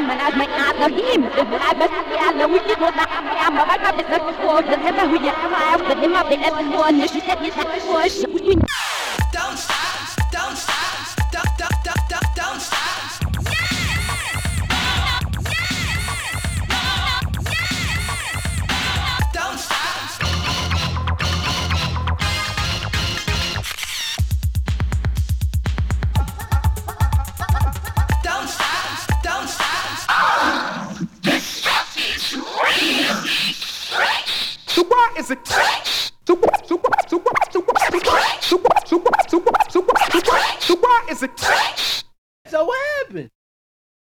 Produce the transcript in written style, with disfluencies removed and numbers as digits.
Don't stop, don't stop, don't stop. Don't stop. Don't stop, don't stop. This stuff is really fresh. So why is it? So why is it?